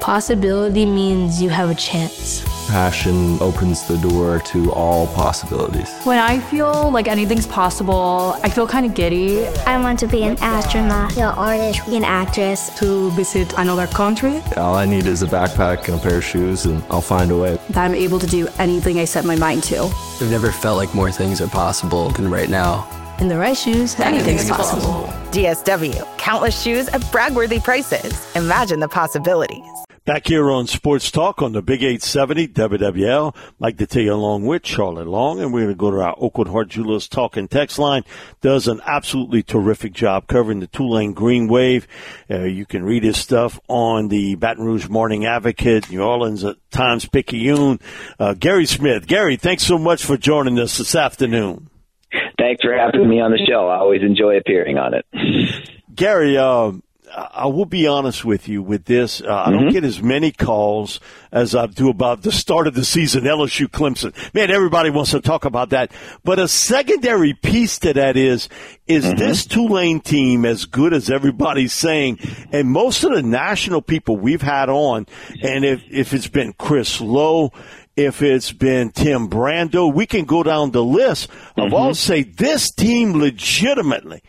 Possibility means you have a chance. Passion opens the door to all possibilities. When I feel like anything's possible, I feel kind of giddy. I want to be an astronaut, an artist, an actress. To visit another country. All I need is a backpack and a pair of shoes, and I'll find a way. That I'm able to do anything I set my mind to. I've never felt like more things are possible than right now. In the right shoes, anything's possible. DSW, countless shoes at brag-worthy prices. Imagine the possibilities. Back here on Sports Talk on the Big 870 WWL. Like to tell you along with Charlotte Long, and we're going to go to our Oakwood Hart Jewelers talk and text line. Does an absolutely terrific job covering the Tulane Green Wave. You can read his stuff on the Baton Rouge Morning Advocate, New Orleans Times-Picayune. Gary Smith. Gary, thanks so much for joining us this afternoon. Thanks for having me on the show. I always enjoy appearing on it. Gary, I will be honest with you with this. I don't get as many calls as I do about the start of the season, LSU Clemson. Man, everybody wants to talk about that. But a secondary piece to that is this Tulane team as good as everybody's saying? And most of the national people we've had on, and if it's been Chris Lowe, if it's been Tim Brando, we can go down the list of all say this team legitimate,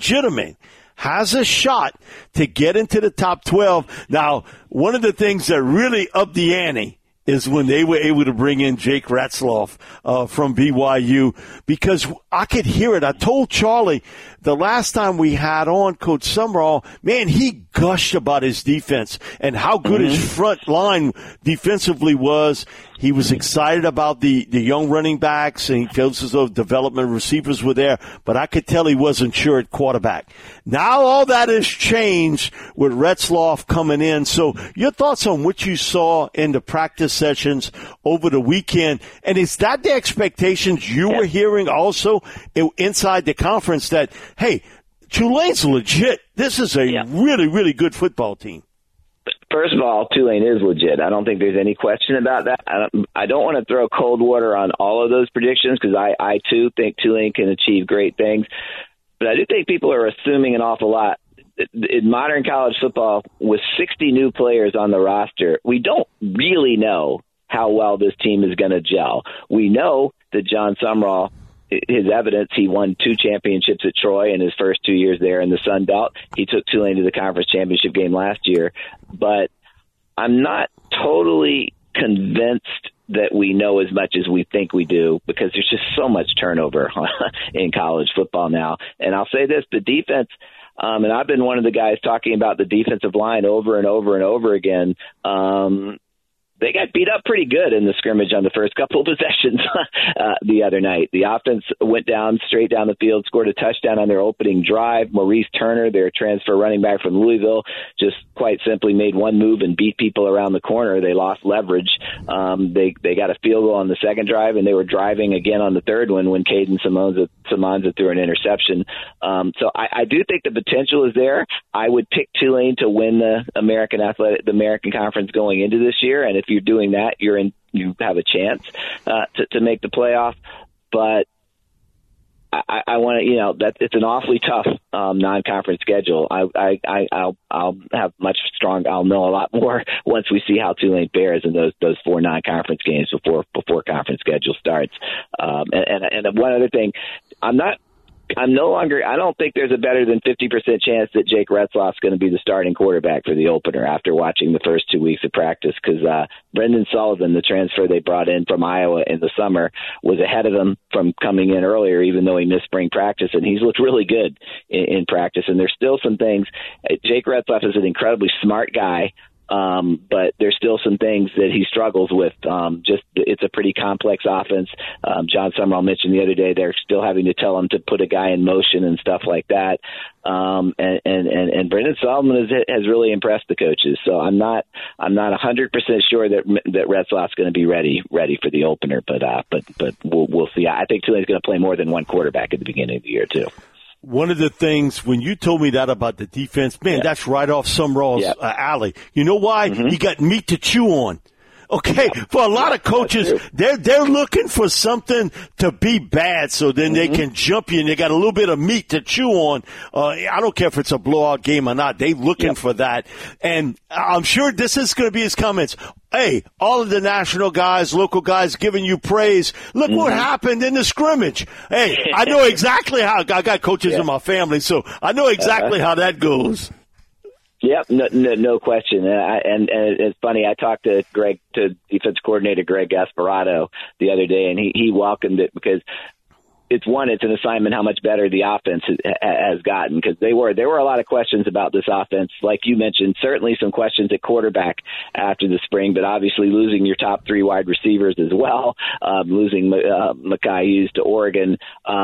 has a shot to get into the top 12. Now, one of the things that really upped the ante is when they were able to bring in Jake Retzloff from BYU, because I could hear it. I told Charlie the last time we had on Coach Summerall, man, he gushed about his defense and how good his front line defensively was. He was excited about the young running backs, and he feels as though development receivers were there, but I could tell he wasn't sure at quarterback. Now all that has changed with Retzloff coming in. So your thoughts on what you saw in the practice sessions over the weekend, and is that the expectations you were hearing also inside the conference that, hey, Tulane's legit. This is a really, really good football team. First of all, Tulane is legit. I don't think there's any question about that. I don't want to throw cold water on all of those predictions because I too think Tulane can achieve great things. But I do think people are assuming an awful lot. In modern college football, with 60 new players on the roster, we don't really know how well this team is going to gel. We know that John Summerall, his evidence, he won 2 championships at Troy in his first 2 years there in the Sun Belt. He took Tulane to the conference championship game last year. But I'm not totally convinced that we know as much as we think we do, because there's just so much turnover in college football now. And I'll say this, the defense, and I've been one of the guys talking about the defensive line over and over and over again. They got beat up pretty good in the scrimmage on the first couple of possessions the other night. The offense went down straight down the field, scored a touchdown on their opening drive. Maurice Turner, their transfer running back from Louisville, just quite simply made one move and beat people around the corner. They lost leverage. They got a field goal on the second drive, and they were driving again on the third one when Caden Simonza threw an interception. So I do think the potential is there. I would pick Tulane to win the American Conference going into this year, and if you're doing that, you have a chance to make the playoff. But I want to, that it's an awfully tough non-conference schedule. I'll know a lot more once we see how Tulane fares in those 4 non-conference games before conference schedule starts. And one other thing, I don't think there's a better than 50% chance that Jake Retzloff's going to be the starting quarterback for the opener after watching the first 2 weeks of practice, because Brendan Sullivan, the transfer they brought in from Iowa in the summer, was ahead of him from coming in earlier, even though he missed spring practice, and he's looked really good in practice. And there's still some things. Jake Retzloff is an incredibly smart guy. But there's still some things that he struggles with. It's a pretty complex offense. John Summerall mentioned the other day they're still having to tell him to put a guy in motion and stuff like that. And Brendan Sullivan has really impressed the coaches. So I'm not 100% sure that Retzloff's going to be ready for the opener. But we'll see. I think Tulane's going to play more than one quarterback at the beginning of the year too. One of the things, when you told me that about the defense, man, that's right off Summerall's alley. You know why? He got meat to chew on. Okay, for a lot of coaches, they're looking for something to be bad so then they can jump you and they got a little bit of meat to chew on. I don't care if it's a blowout game or not. They looking for that. And I'm sure this is going to be his comments. Hey, all of the national guys, local guys giving you praise. Look what happened in the scrimmage. Hey, I know exactly how. I got coaches in my family, so I know exactly how that goes. Yep, no question. And it's funny, I talked to defense coordinator Greg Gasparotto the other day, and he welcomed it because it's an assignment how much better the offense has gotten, because there were a lot of questions about this offense. Like you mentioned, certainly some questions at quarterback after the spring, but obviously losing your top 3 wide receivers as well, losing Mekhi Hughes to Oregon.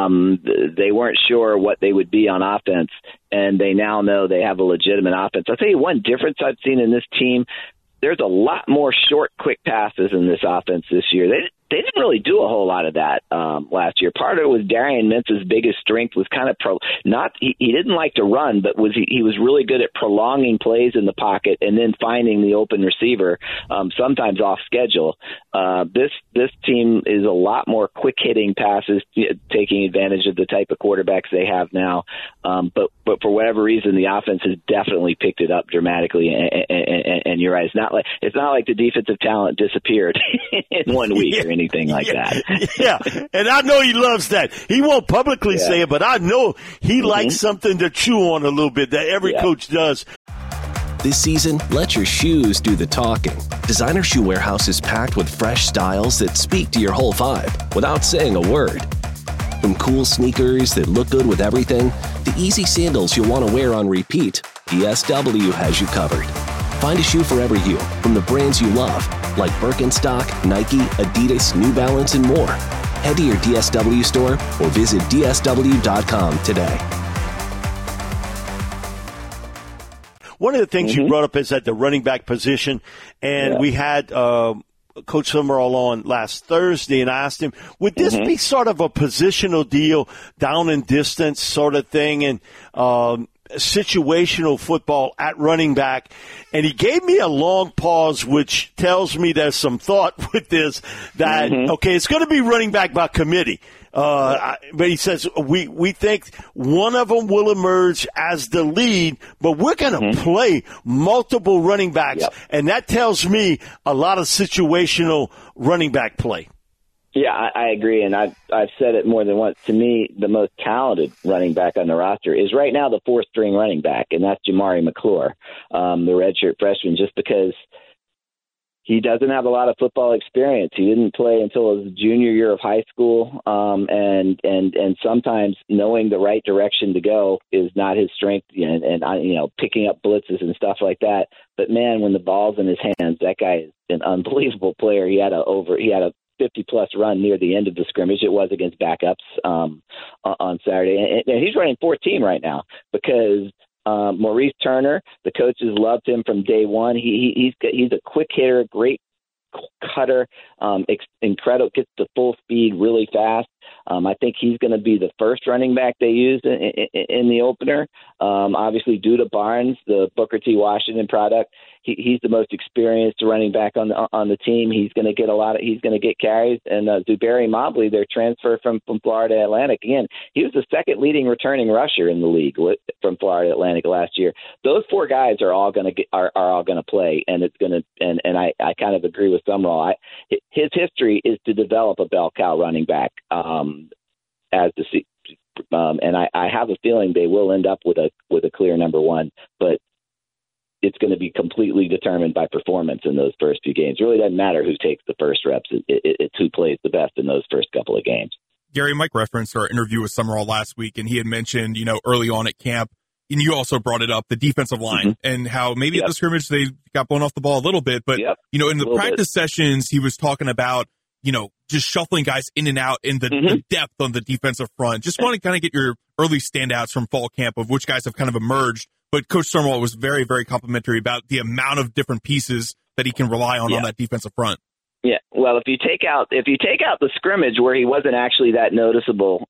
They weren't sure what they would be on offense, and they now know they have a legitimate offense. I'll tell you one difference I've seen in this team. There's a lot more short, quick passes in this offense this year. They didn't really do a whole lot of that last year. Part of it was Darian Mintz's biggest strength was kind of he didn't like to run, but he was really good at prolonging plays in the pocket and then finding the open receiver, sometimes off schedule. This team is a lot more quick hitting passes, taking advantage of the type of quarterbacks they have now. But for whatever reason, the offense has definitely picked it up dramatically. And you're right, it's not like the defensive talent disappeared in 1 week or anything like that. Yeah, and I know he loves that. He won't publicly say it, but I know he likes something to chew on a little bit, that every coach does. This season, let your shoes do the talking. Designer Shoe Warehouse is packed with fresh styles that speak to your whole vibe without saying a word. From cool sneakers that look good with everything, to easy sandals you'll want to wear on repeat, DSW has you covered. Find a shoe for every you from the brands you love, like Birkenstock, Nike, Adidas, New Balance, and more. Head to your DSW store or visit DSW.com today. One of the things you brought up is at the running back position, and we had Coach Summerall on last Thursday, and I asked him, would this be sort of a positional deal, down and distance sort of thing, and situational football at running back? And he gave me a long pause, which tells me there's some thought with this, that, okay, it's going to be running back by committee. But he says, we think one of them will emerge as the lead, but we're going to play multiple running backs. And that tells me a lot of situational running back play. Yeah, I agree, and I've said it more than once. To me, the most talented running back on the roster is right now the 4th-string running back, and that's Jamari McClure, the redshirt freshman, just because he doesn't have a lot of football experience. He didn't play until his junior year of high school, and sometimes knowing the right direction to go is not his strength, and picking up blitzes and stuff like that. But man, when the ball's in his hands, that guy is an unbelievable player. He had a 50-plus run near the end of the scrimmage. It was against backups on Saturday. And he's running 4th-team right now because Maurice Turner, the coaches loved him from day one. He's a quick hitter, great cutter, incredible, gets to full speed really fast. I think he's going to be the first running back they use in the opener. Obviously, Duda Barnes, the Booker T. Washington product, he's the most experienced running back on the team. He's going to get he's going to get carries. And Zuberi Mobley, their transfer from Florida Atlantic, again, he was the 2nd leading returning rusher in the league from Florida Atlantic last year. Those 4 guys are all going to play, and it's going to. And I kind of agree with Summerall. His history is to develop a bell cow running back as the season. And I have a feeling they will end up with a clear number 1, but it's going to be completely determined by performance in those first few games. It really doesn't matter who takes the first reps. It's who plays the best in those first couple of games. Gary, Mike referenced our interview with Summerall last week, and he had mentioned, early on at camp, and you also brought it up, the defensive line and how maybe at the scrimmage they got blown off the ball a little bit. But, in the practice sessions, he was talking about, just shuffling guys in and out in the depth on the defensive front. Just want to kind of get your early standouts from fall camp of which guys have kind of emerged. But Coach Summerall was very, very complimentary about the amount of different pieces that he can rely on that defensive front. Yeah, well, if you take out the scrimmage where he wasn't actually that noticeable,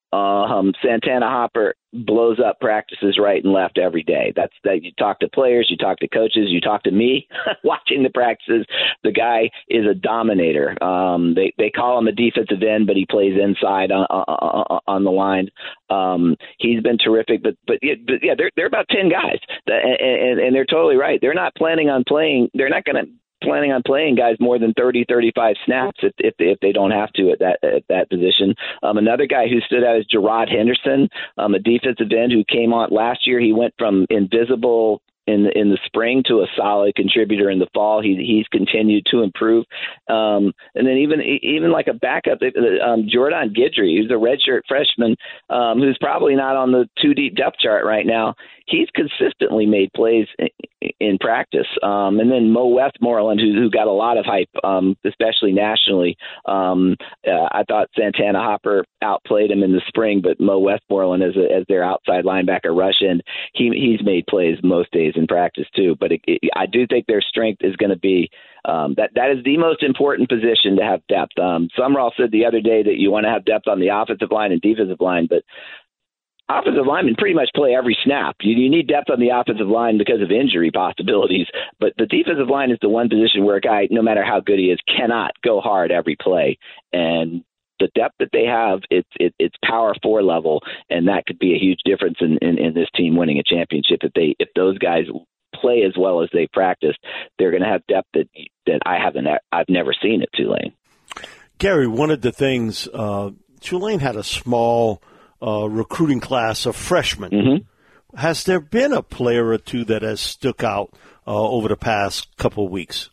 Santana Hopper blows up practices right and left every day. That's that. You talk to players, you talk to coaches, you talk to me watching the practices. The guy is a dominator. They call him a defensive end, but he plays inside on the line. He's been terrific, but yeah, they're about 10 guys, and they're totally right. They're not planning on playing. They're not going to. Planning on playing guys more than 30, 35 snaps if they don't have to at that position. Another guy who stood out is Gerard Henderson, a defensive end who came on last year. He went from invisible in the spring to a solid contributor in the fall. He's continued to improve. And then even like a backup, Jordan Guidry, who's a redshirt freshman, who's probably not on the too deep depth chart right now. He's consistently made plays in practice. And then Mo Westmoreland, who got a lot of hype, especially nationally. I thought Santana Hopper outplayed him in the spring, but Mo Westmoreland as their outside linebacker rush end, he's made plays most days in practice too. But I do think their strength is going to be that is the most important position to have depth. Summerall said the other day that you want to have depth on the offensive line and defensive line, but offensive linemen pretty much play every snap. You need depth on the offensive line because of injury possibilities, but the defensive line is the one position where a guy, no matter how good he is, cannot go hard every play. And the depth that they have, it's power 4 level, and that could be a huge difference in this team winning a championship. If those guys play as well as they practiced, they're going to have depth that I've never seen at Tulane. Gary, one of the things, Tulane had a small recruiting class of freshmen. Mm-hmm. Has there been a player or two that has stuck out over the past couple of weeks?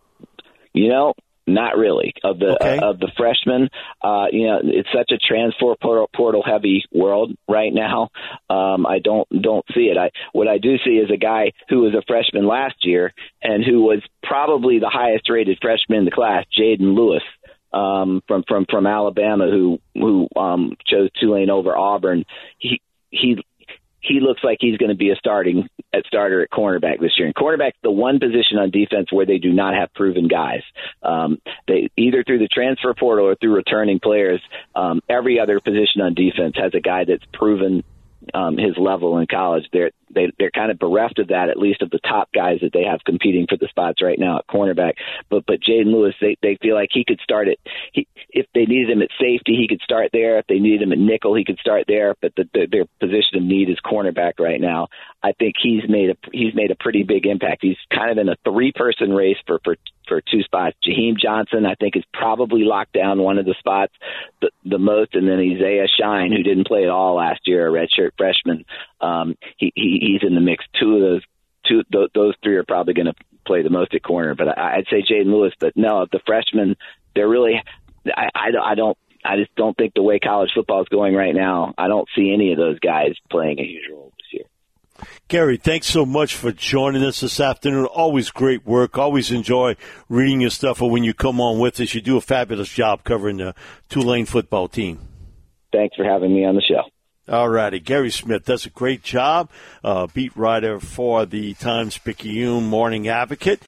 Not really. Of the freshmen, it's such a transfer portal heavy world right now. I don't see it. What I do see is a guy who was a freshman last year and who was probably the highest rated freshman in the class, Jaden Lewis. From Alabama, who chose Tulane over Auburn. He looks like he's going to be a starter at cornerback this year. And cornerback's the one position on defense where they do not have proven guys. They either through the transfer portal or through returning players. Every other position on defense has a guy that's proven his level in college. They're kind of bereft of that, at least of the top guys that they have competing for the spots right now at cornerback. But Jaden Lewis, they feel like he could start it. If they needed him at safety, he could start there. If they needed him at nickel, he could start there. But their position of need is cornerback right now. I think he's made a pretty big impact. He's kind of in a 3-person race for 2 spots. Jaheim Johnson, I think, is probably locked down one of the spots the most, and then Isaiah Shine, who didn't play at all last year, a redshirt freshman. He's in the mix. Those 3 are probably going to play the most at corner. But I'd say Jaden Lewis. But no, the freshmen, they're really. I just don't think the way college football is going right now, I don't see any of those guys playing a huge role this year. Gary, thanks so much for joining us this afternoon. Always great work. Always enjoy reading your stuff, or when you come on with us. You do a fabulous job covering the Tulane football team. Thanks for having me on the show. All righty. Gary Smith does a great job, beat writer for the Times-Picayune Morning Advocate.